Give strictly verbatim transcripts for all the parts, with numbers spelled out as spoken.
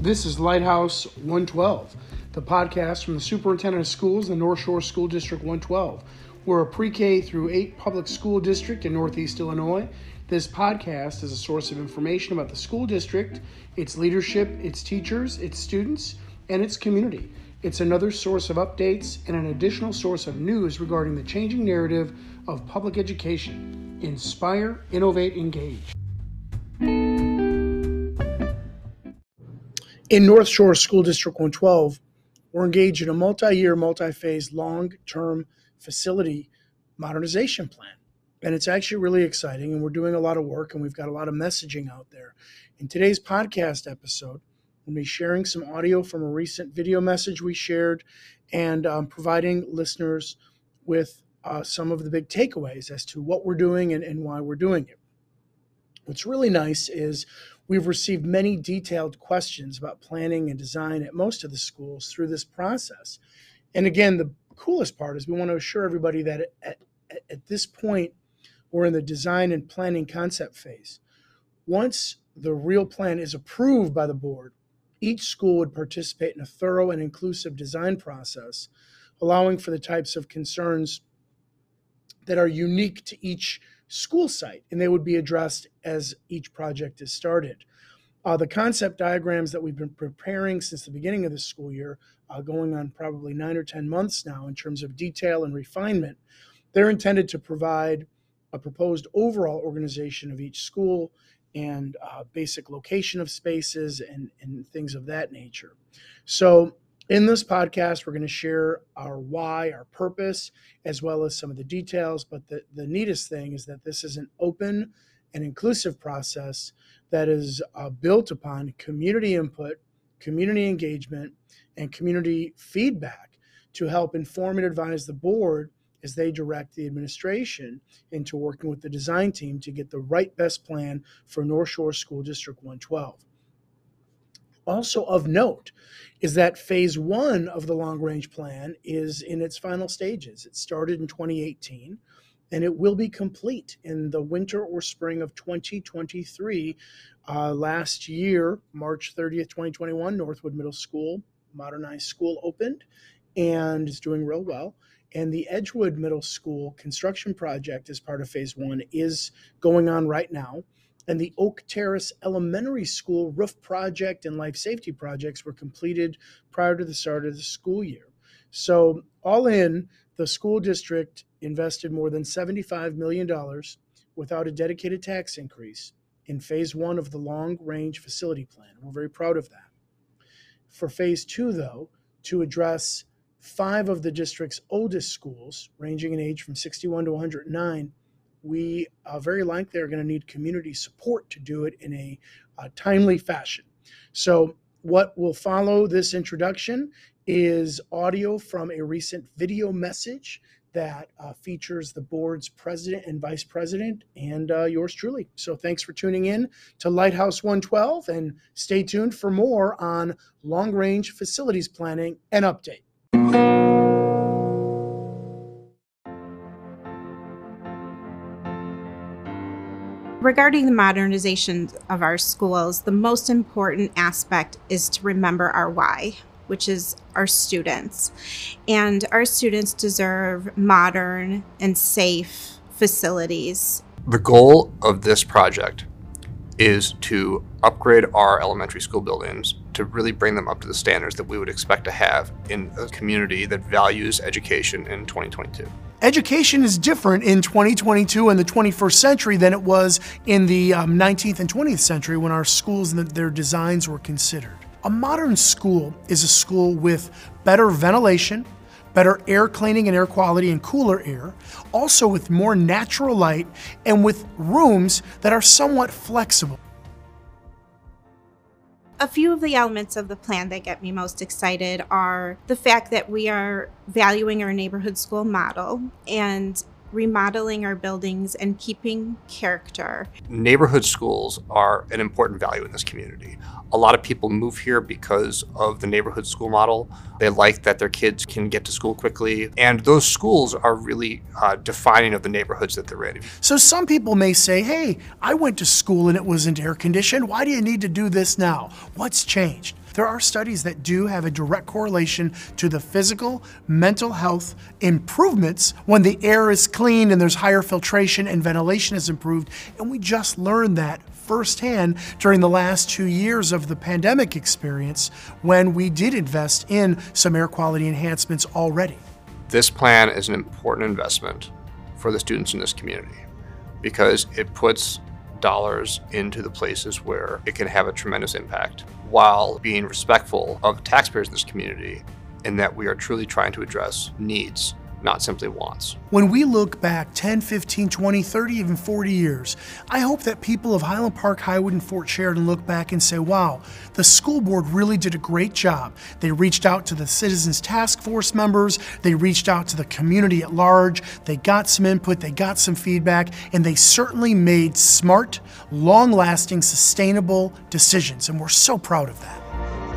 This is Lighthouse one twelve, the podcast from the Superintendent of Schools in North Shore School District one twelve. We're a pre-K through eight public school district in Northeast Illinois. This podcast is a source of information about the school district, its leadership, its teachers, its students, and its community. It's another source of updates and an additional source of news regarding the changing narrative of public education. Inspire, innovate, engage. In North Shore School District one twelve, we're engaged in a multi-year, multi-phase, long-term facility modernization plan. And it's actually really exciting, and we're doing a lot of work, and we've got a lot of messaging out there. In today's podcast episode, we'll be sharing some audio from a recent video message we shared and um, providing listeners with uh, some of the big takeaways as to what we're doing and, and why we're doing it. What's really nice is we've received many detailed questions about planning and design at most of the schools through this process. And again, the coolest part is we want to assure everybody that at, at, at this point, we're in the design and planning concept phase. Once the real plan is approved by the board, each school would participate in a thorough and inclusive design process, allowing for the types of concerns that are unique to each school site, and they would be addressed as each project is started. Uh, the concept diagrams that we've been preparing since the beginning of the school year, uh, going on probably nine or ten months now in terms of detail and refinement, they're intended to provide a proposed overall organization of each school and uh, basic location of spaces and, and things of that nature. So in this podcast, we're going to share our why, our purpose, as well as some of the details. But the, the neatest thing is that this is an open and inclusive process that is uh, built upon community input, community engagement, and community feedback to help inform and advise the board as they direct the administration into working with the design team to get the right best plan for North Shore School District one twelve. Also of note is that phase one of the long-range plan is in its final stages. It started in twenty eighteen, and it will be complete in the winter or spring of twenty twenty-three. Uh, last year, March thirtieth, twenty twenty-one, Northwood Middle School, modernized school, opened and is doing real well. And the Edgewood Middle School construction project as part of phase one is going on right now. And the Oak Terrace Elementary School roof project and life safety projects were completed prior to the start of the school year. So all in, the school district invested more than seventy-five million dollars without a dedicated tax increase in phase one of the long-range facility plan. We're very proud of that. For phase two, though, to address five of the district's oldest schools, ranging in age from sixty-one to one hundred nine, we uh, very likely are going to need community support to do it in a uh, timely fashion. So what will follow this introduction is audio from a recent video message that uh, features the board's president and vice president and uh, yours truly. So thanks for tuning in to Lighthouse one twelve, and stay tuned for more on long-range facilities planning and update. Regarding the modernization of our schools, the most important aspect is to remember our why, which is our students. And our students deserve modern and safe facilities. The goal of this project is to upgrade our elementary school buildings to really bring them up to the standards that we would expect to have in a community that values education in twenty twenty-two. Education is different in twenty twenty-two and the twenty-first century than it was in the um, nineteenth and twentieth century when our schools and their designs were considered. A modern school is a school with better ventilation, better air cleaning and air quality and cooler air, also with more natural light and with rooms that are somewhat flexible. A few of the elements of the plan that get me most excited are the fact that we are valuing our neighborhood school model and remodeling our buildings and keeping character. Neighborhood schools are an important value in this community. A lot of people move here because of the neighborhood school model. They like that their kids can get to school quickly, and those schools are really uh, defining of the neighborhoods that they're in. So some people may say, hey, I went to school and it wasn't air conditioned. Why do you need to do this now? What's changed? there are studies that do have a direct correlation to the physical, mental health improvements when the air is clean and there's higher filtration and ventilation is improved. And we just learned that firsthand during the last two years of the pandemic experience when we did invest in some air quality enhancements already. This plan is an important investment for the students in this community because it puts dollars into the places where it can have a tremendous impact while being respectful of taxpayers in this community in that we are truly trying to address needs, not simply wants. When we look back ten, fifteen, twenty, thirty, even forty years, I hope that people of Highland Park, Highwood, and Fort Sheridan look back and say, wow, the school board really did a great job. They reached out to the Citizens Task Force members, they reached out to the community at large, they got some input, they got some feedback, and they certainly made smart, long-lasting, sustainable decisions, and we're so proud of that.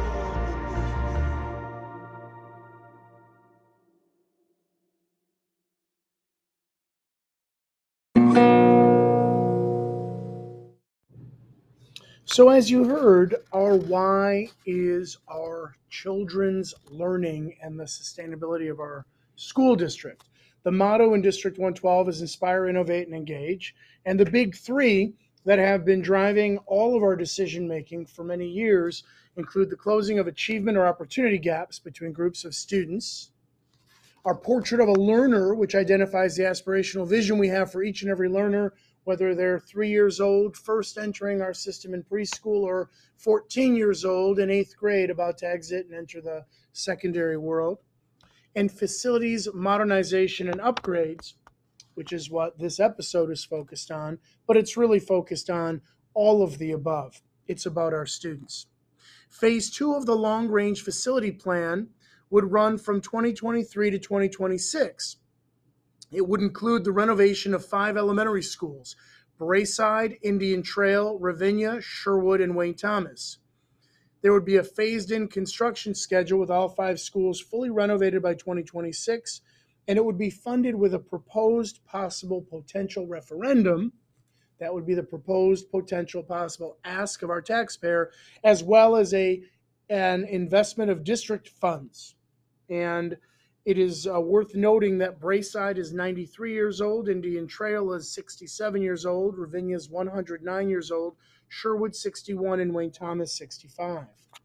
So as you heard, our why is our children's learning and the sustainability of our school district. The motto in District one twelve is inspire, innovate, and engage. And the big three that have been driving all of our decision making for many years include the closing of achievement or opportunity gaps between groups of students, our portrait of a learner, which identifies the aspirational vision we have for each and every learner, whether they're three years old, first entering our system in preschool, or fourteen years old in eighth grade, about to exit and enter the secondary world. And facilities modernization and upgrades, which is what this episode is focused on, but it's really focused on all of the above. It's about our students. Phase two of the long-range facility plan would run from twenty twenty-three to twenty twenty-six. It would include the renovation of five elementary schools: Braeside, Indian Trail, Ravinia, Sherwood, and Wayne Thomas. There would be a phased-in construction schedule with all five schools fully renovated by twenty twenty-six, and it would be funded with a proposed possible potential referendum. That would be the proposed potential possible ask of our taxpayer, as well as a an investment of district funds. And it is uh, worth noting that Braeside is ninety-three years old, Indian Trail is sixty-seven years old, Ravinia is one hundred nine years old, Sherwood sixty-one, and Wayne Thomas sixty-five.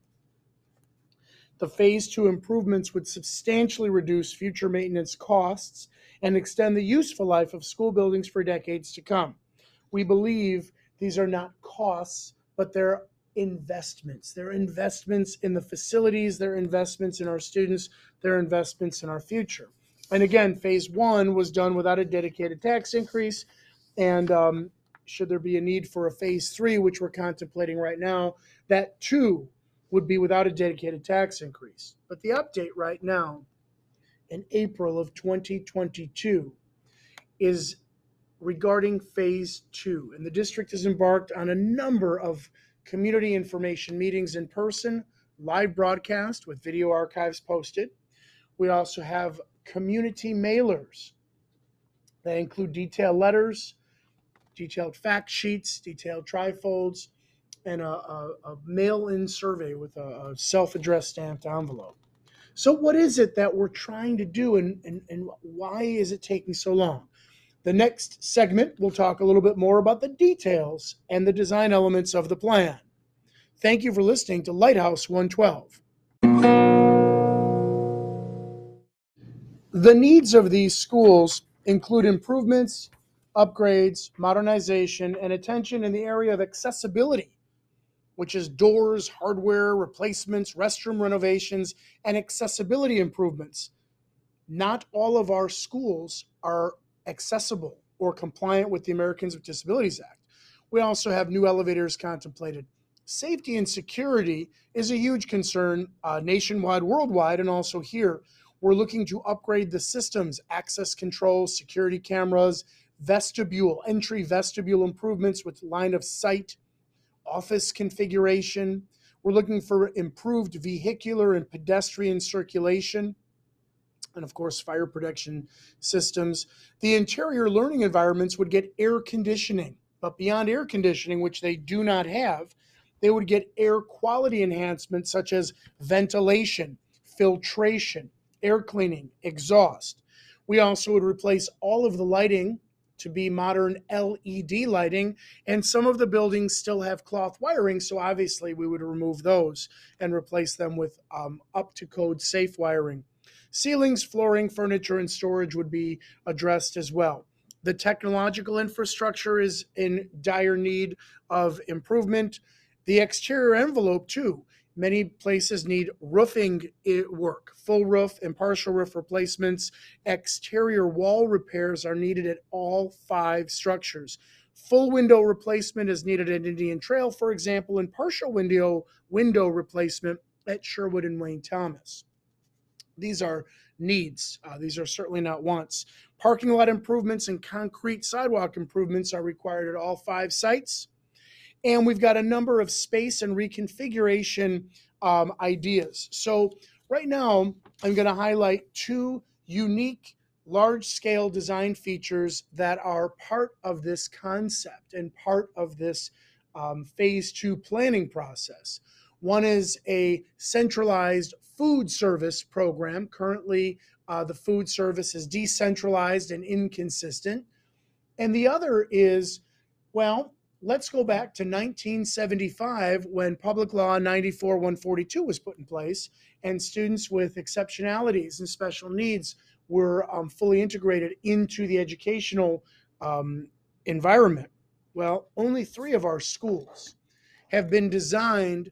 The phase two improvements would substantially reduce future maintenance costs and extend the useful life of school buildings for decades to come. We believe these are not costs, but they're investments. They're investments in the facilities, they're investments in our students, they're investments in our future. And again, phase one was done without a dedicated tax increase. And um, should there be a need for a phase three, which we're contemplating right now, that too would be without a dedicated tax increase. But the update right now in April of twenty twenty-two is regarding phase two. And the district has embarked on a number of community information meetings in person, live broadcast with video archives posted. We also have community mailers that include detailed letters, detailed fact sheets, detailed trifolds, and a, a, a mail-in survey with a, a self-addressed stamped envelope. So what is it that we're trying to do, and, and, and why is it taking so long? The next segment, we'll talk a little bit more about the details and the design elements of the plan. Thank you for listening to Lighthouse one twelve. The needs of these schools include improvements, upgrades, modernization, and attention in the area of accessibility, which is doors, hardware, replacements, restroom renovations, and accessibility improvements. Not all of our schools are accessible or compliant with the Americans with Disabilities Act. We also have new elevators contemplated. Safety and security is a huge concern uh, nationwide, worldwide, and also here. We're looking to upgrade the systems, access control, security cameras, vestibule, entry vestibule improvements with line of sight, office configuration. We're looking for improved vehicular and pedestrian circulation, and of course, fire protection systems. The interior learning environments would get air conditioning, but beyond air conditioning, which they do not have, They would get air quality enhancements such as ventilation, filtration, air cleaning, exhaust. We also would replace all of the lighting to be modern L E D lighting, and some of the buildings still have cloth wiring, so obviously we would remove those and replace them with um, up-to-code safe wiring. Ceilings, flooring, furniture, and storage would be addressed as well. The technological infrastructure is in dire need of improvement. The exterior envelope, too. Many places need roofing work, full roof and partial roof replacements. Exterior wall repairs are needed at all five structures. Full window replacement is needed at Indian Trail, for example, and partial window window replacement at Sherwood and Wayne Thomas. These are needs. Uh, these are certainly not wants. Parking lot improvements and concrete sidewalk improvements are required at all five sites. And we've got a number of space and reconfiguration um, ideas. So right now, I'm going to highlight two unique large-scale design features that are part of this concept and part of this um, phase two planning process. One is a centralized food service program. Currently, uh, the food service is decentralized and inconsistent. And the other is, well, let's go back to nineteen seventy-five when Public Law ninety-four one forty-two was put in place, and students with exceptionalities and special needs were um, fully integrated into the educational um, environment. Well, only three of our schools have been designed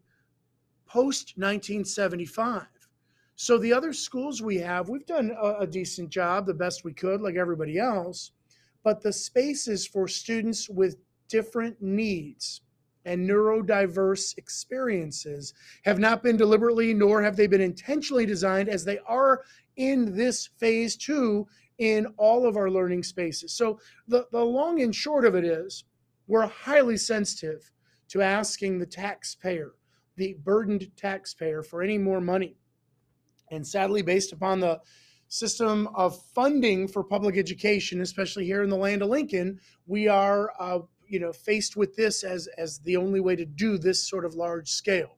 post nineteen seventy-five. So the other schools we have, we've done a, a decent job, the best we could, like everybody else, but the spaces for students with different needs and neurodiverse experiences have not been deliberately, nor have they been intentionally designed as they are in this phase two in all of our learning spaces. So the, the long and short of it is we're highly sensitive to asking the taxpayer, the burdened taxpayer, for any more money. And sadly, based upon the system of funding for public education, especially here in the land of Lincoln, we are uh, you know, faced with this as, as the only way to do this sort of large scale.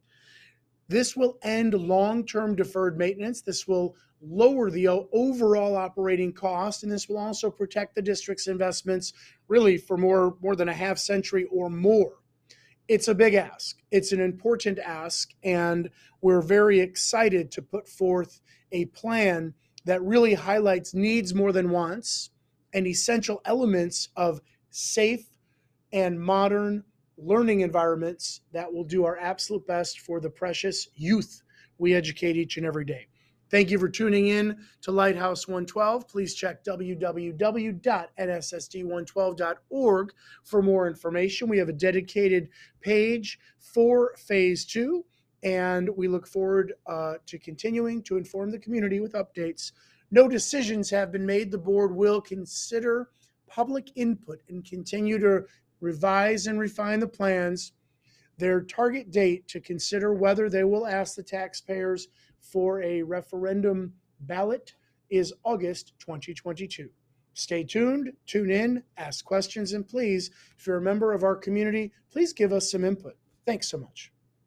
This will end long-term deferred maintenance. This will lower the overall operating cost, and this will also protect the district's investments really for more, more than a half century or more. It's a big ask. It's an important ask, and we're very excited to put forth a plan that really highlights needs more than wants and essential elements of safe and modern learning environments that will do our absolute best for the precious youth we educate each and every day. Thank you for tuning in to Lighthouse one twelve. Please check w w w dot n s s d one twelve dot org for more information. We have a dedicated page for phase two, and we look forward uh, to continuing to inform the community with updates. No decisions have been made. The board will consider public input and continue to revise and refine the plans. Their target date to consider whether they will ask the taxpayers for a referendum ballot is August twenty twenty-two. Stay tuned, tune in, ask questions, and please, if you're a member of our community, please give us some input. Thanks so much.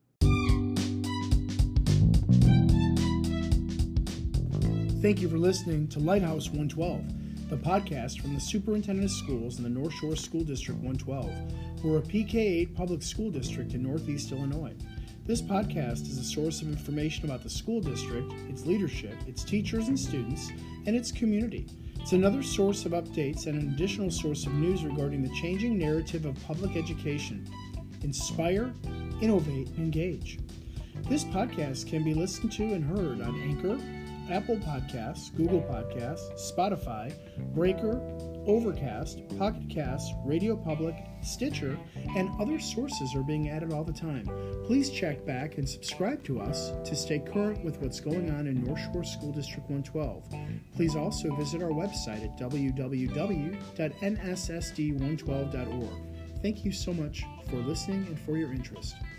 Thank you for listening to Lighthouse one twelve, the podcast from the Superintendent of Schools in the North Shore School District one twelve. We're a P K eight public school district in Northeast Illinois. This podcast is a source of information about the school district, its leadership, its teachers and students, and its community. It's another source of updates and an additional source of news regarding the changing narrative of public education. Inspire, innovate, and engage. This podcast can be listened to and heard on Anchor, Apple Podcasts, Google Podcasts, Spotify, Breaker, Overcast, Pocket Casts, Radio Public, Stitcher, and other sources are being added all the time. Please check back and subscribe to us to stay current with what's going on in North Shore School District one twelve. Please also visit our website at w w w dot n s s d one twelve dot org. Thank you so much for listening and for your interest.